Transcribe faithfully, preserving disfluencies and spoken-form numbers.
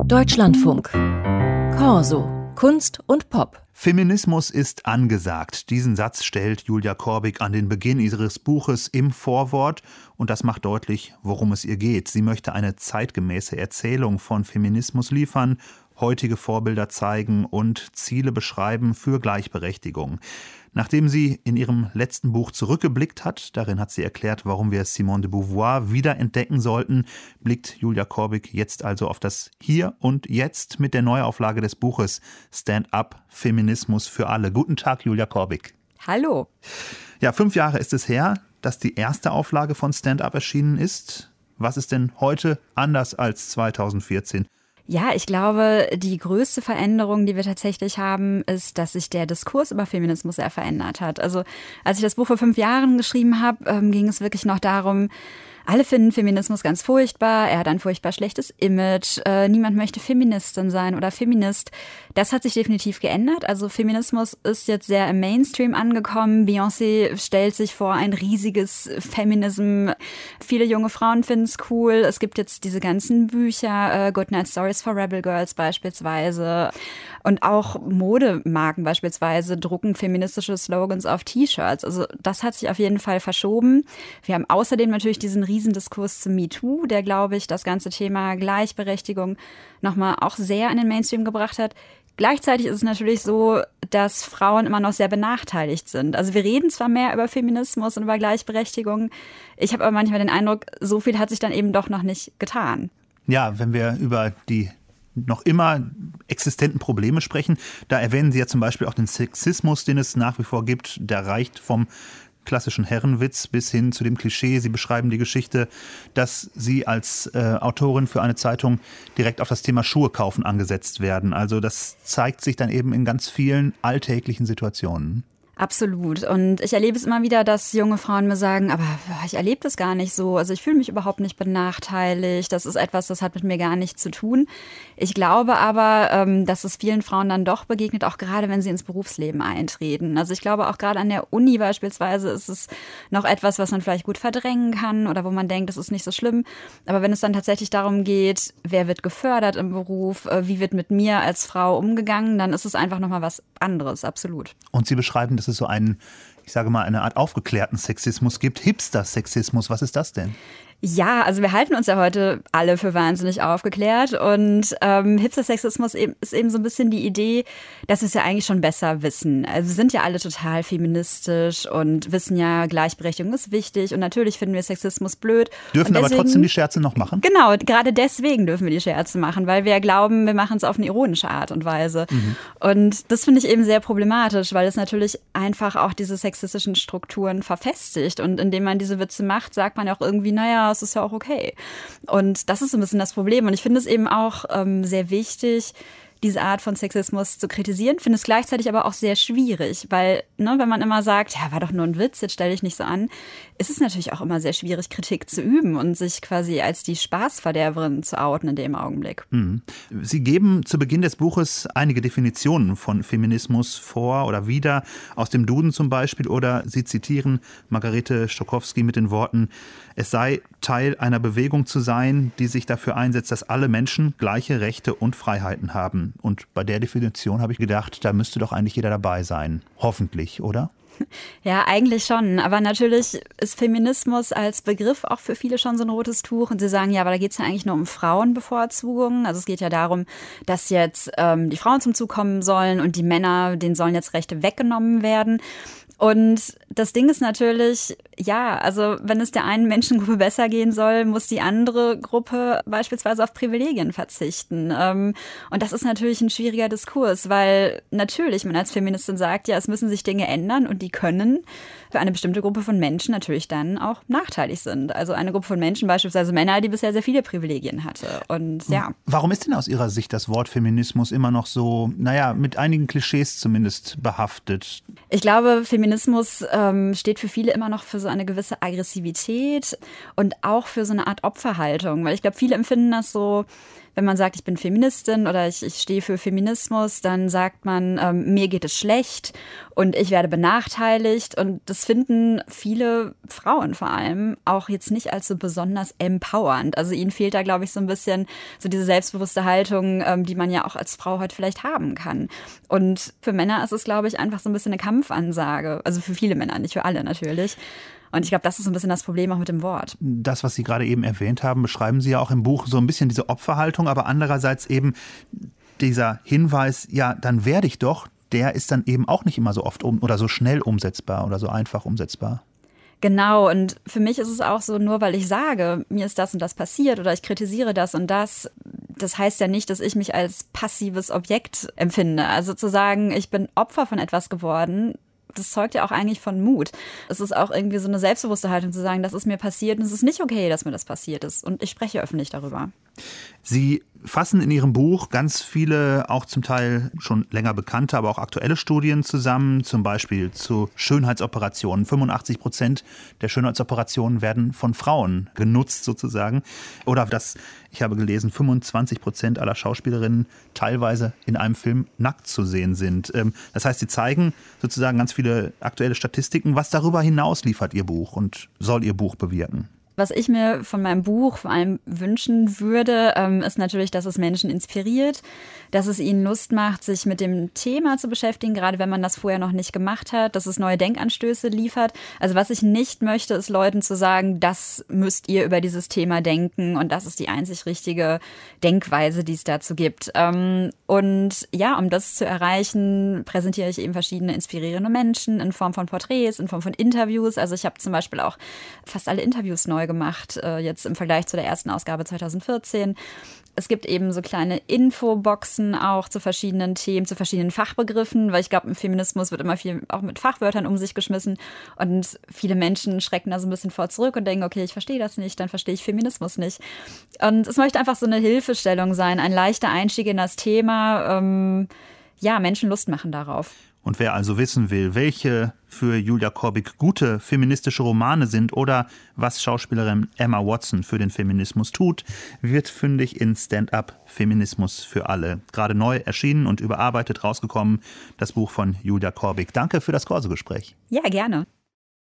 Deutschlandfunk. Corso. Kunst und Pop. Feminismus ist angesagt. Diesen Satz stellt Julia Korbig an den Beginn ihres Buches im Vorwort. Und das macht deutlich, worum es ihr geht. Sie möchte eine zeitgemäße Erzählung von Feminismus liefern, heutige Vorbilder zeigen und Ziele beschreiben für Gleichberechtigung. Nachdem sie in ihrem letzten Buch zurückgeblickt hat, darin hat sie erklärt, warum wir Simone de Beauvoir wiederentdecken sollten, blickt Julia Korbig jetzt also auf das Hier und Jetzt mit der Neuauflage des Buches Stand Up, Feminismus für alle. Guten Tag, Julia Korbig. Hallo. Ja, fünf Jahre ist es her, dass die erste Auflage von Stand Up erschienen ist. Was ist denn heute anders als zweitausendvierzehn? Ja, ich glaube, die größte Veränderung, die wir tatsächlich haben, ist, dass sich der Diskurs über Feminismus sehr verändert hat. Also als ich das Buch vor fünf Jahren geschrieben habe, ähm, ging es wirklich noch darum, alle finden Feminismus ganz furchtbar, er hat ein furchtbar schlechtes Image, äh, niemand möchte Feministin sein oder Feminist. Das hat sich definitiv geändert. Also Feminismus ist jetzt sehr im Mainstream angekommen. Beyoncé stellt sich vor ein riesiges Feminism. Viele junge Frauen finden es cool. Es gibt jetzt diese ganzen Bücher, äh, Goodnight Stories for Rebel Girls beispielsweise. Und auch Modemarken beispielsweise drucken feministische Slogans auf T-Shirts. Also das hat sich auf jeden Fall verschoben. Wir haben außerdem natürlich diesen Riesendiskurs zu MeToo, der, glaube ich, das ganze Thema Gleichberechtigung nochmal auch sehr in den Mainstream gebracht hat. Gleichzeitig ist es natürlich so, dass Frauen immer noch sehr benachteiligt sind. Also wir reden zwar mehr über Feminismus und über Gleichberechtigung, ich habe aber manchmal den Eindruck, so viel hat sich dann eben doch noch nicht getan. Ja, wenn wir über die noch immer existenten Probleme sprechen, da erwähnen Sie ja zum Beispiel auch den Sexismus, den es nach wie vor gibt. Der reicht vom klassischen Herrenwitz bis hin zu dem Klischee. Sie beschreiben die Geschichte, dass Sie als äh, Autorin für eine Zeitung direkt auf das Thema Schuhe kaufen angesetzt werden. Also das zeigt sich dann eben in ganz vielen alltäglichen Situationen. Absolut. Und ich erlebe es immer wieder, dass junge Frauen mir sagen, aber ich erlebe das gar nicht so. Also ich fühle mich überhaupt nicht benachteiligt. Das ist etwas, das hat mit mir gar nichts zu tun. Ich glaube aber, dass es vielen Frauen dann doch begegnet, auch gerade wenn sie ins Berufsleben eintreten. Also ich glaube auch gerade an der Uni beispielsweise ist es noch etwas, was man vielleicht gut verdrängen kann oder wo man denkt, das ist nicht so schlimm. Aber wenn es dann tatsächlich darum geht, wer wird gefördert im Beruf, wie wird mit mir als Frau umgegangen, dann ist es einfach nochmal was anderes, absolut. Und Sie beschreiben, dass es so einen, ich sage mal, eine Art aufgeklärten Sexismus gibt. Hipster-Sexismus, was ist das denn? Ja, also wir halten uns ja heute alle für wahnsinnig aufgeklärt und ähm, Hipster-Sexismus eben, ist eben so ein bisschen die Idee, dass wir es ja eigentlich schon besser wissen. Also wir sind ja alle total feministisch und wissen ja, Gleichberechtigung ist wichtig und natürlich finden wir Sexismus blöd. Dürfen deswegen, aber trotzdem die Scherze noch machen? Genau, gerade deswegen dürfen wir die Scherze machen, weil wir ja glauben, wir machen es auf eine ironische Art und Weise. Mhm. Und das finde ich eben sehr problematisch, weil es natürlich einfach auch diese sexistischen Strukturen verfestigt und indem man diese Witze macht, sagt man ja auch irgendwie, naja, es ist ja auch okay. Und das ist so ein bisschen das Problem. Und ich finde es eben auch ähm, sehr wichtig, diese Art von Sexismus zu kritisieren, finde es gleichzeitig aber auch sehr schwierig, weil, ne, wenn man immer sagt, ja, war doch nur ein Witz, jetzt stell dich nicht so an, ist es natürlich auch immer sehr schwierig, Kritik zu üben und sich quasi als die Spaßverderberin zu outen in dem Augenblick. Mhm. Sie geben zu Beginn des Buches einige Definitionen von Feminismus vor oder wieder, aus dem Duden zum Beispiel, oder Sie zitieren Margarete Stokowski mit den Worten, es sei Teil einer Bewegung zu sein, die sich dafür einsetzt, dass alle Menschen gleiche Rechte und Freiheiten haben. Und bei der Definition habe ich gedacht, da müsste doch eigentlich jeder dabei sein. Hoffentlich, oder? Ja, eigentlich schon. Aber natürlich ist Feminismus als Begriff auch für viele schon so ein rotes Tuch. Und sie sagen, ja, aber da geht es ja eigentlich nur um Frauenbevorzugung. Also es geht ja darum, dass jetzt ähm, die Frauen zum Zug kommen sollen und die Männer, denen sollen jetzt Rechte weggenommen werden. Und das Ding ist natürlich, ja, also wenn es der einen Menschengruppe besser gehen soll, muss die andere Gruppe beispielsweise auf Privilegien verzichten. Und das ist natürlich ein schwieriger Diskurs, weil natürlich man als Feministin sagt, ja, es müssen sich Dinge ändern und die können für eine bestimmte Gruppe von Menschen natürlich dann auch nachteilig sind. Also eine Gruppe von Menschen, beispielsweise Männer, die bisher sehr viele Privilegien hatte. Und ja. Warum ist denn aus Ihrer Sicht das Wort Feminismus immer noch so, naja, mit einigen Klischees zumindest behaftet? Ich glaube, Feminismus ähm, steht für viele immer noch für so eine gewisse Aggressivität und auch für so eine Art Opferhaltung. Weil ich glaube, viele empfinden das so, wenn man sagt, ich bin Feministin oder ich, ich stehe für Feminismus, dann sagt man, ähm, mir geht es schlecht und ich werde benachteiligt. Und das finden viele Frauen vor allem auch jetzt nicht als so besonders empowernd. Also ihnen fehlt da, glaube ich, so ein bisschen so diese selbstbewusste Haltung, ähm, die man ja auch als Frau heute vielleicht haben kann. Und für Männer ist es, glaube ich, einfach so ein bisschen eine Kampfansage. Also für viele Männer, nicht für alle natürlich. Und ich glaube, das ist so ein bisschen das Problem auch mit dem Wort. Das, was Sie gerade eben erwähnt haben, beschreiben Sie ja auch im Buch so ein bisschen diese Opferhaltung, aber andererseits eben dieser Hinweis, ja, dann werde ich doch, der ist dann eben auch nicht immer so oft um, oder so schnell umsetzbar oder so einfach umsetzbar. Genau, und für mich ist es auch so, nur weil ich sage, mir ist das und das passiert oder ich kritisiere das und das, das heißt ja nicht, dass ich mich als passives Objekt empfinde. Also zu sagen, ich bin Opfer von etwas geworden, das zeugt ja auch eigentlich von Mut. Es ist auch irgendwie so eine selbstbewusste Haltung zu sagen, das ist mir passiert und es ist nicht okay, dass mir das passiert ist. Und ich spreche öffentlich darüber. Sie fassen in Ihrem Buch ganz viele, auch zum Teil schon länger bekannte, aber auch aktuelle Studien zusammen, zum Beispiel zu Schönheitsoperationen. fünfundachtzig Prozent der Schönheitsoperationen werden von Frauen genutzt sozusagen. Oder dass, ich habe gelesen, fünfundzwanzig Prozent aller Schauspielerinnen teilweise in einem Film nackt zu sehen sind. Das heißt, Sie zeigen sozusagen ganz viele aktuelle Statistiken. Was darüber hinaus liefert Ihr Buch und soll Ihr Buch bewirken? Was ich mir von meinem Buch vor allem wünschen würde, ähm, ist natürlich, dass es Menschen inspiriert, dass es ihnen Lust macht, sich mit dem Thema zu beschäftigen, gerade wenn man das vorher noch nicht gemacht hat, dass es neue Denkanstöße liefert. Also was ich nicht möchte, ist Leuten zu sagen, das müsst ihr über dieses Thema denken und das ist die einzig richtige Denkweise, die es dazu gibt. Ähm, und ja, um das zu erreichen, präsentiere ich eben verschiedene inspirierende Menschen in Form von Porträts, in Form von Interviews. Also ich habe zum Beispiel auch fast alle Interviews neu gemacht, äh, jetzt im Vergleich zu der ersten Ausgabe zweitausendvierzehn. Es gibt eben so kleine Infoboxen auch zu verschiedenen Themen, zu verschiedenen Fachbegriffen, weil ich glaube, im Feminismus wird immer viel auch mit Fachwörtern um sich geschmissen und viele Menschen schrecken da so ein bisschen vor zurück und denken, okay, ich verstehe das nicht, dann verstehe ich Feminismus nicht. Und es möchte einfach so eine Hilfestellung sein, ein leichter Einstieg in das Thema, ähm, ja, Menschen Lust machen darauf. Und wer also wissen will, welche für Julia Korbig gute feministische Romane sind oder was Schauspielerin Emma Watson für den Feminismus tut, wird fündig in Stand-up Feminismus für alle. Gerade neu erschienen und überarbeitet rausgekommen, das Buch von Julia Korbig. Danke für das Corso-Gespräch. Ja, gerne.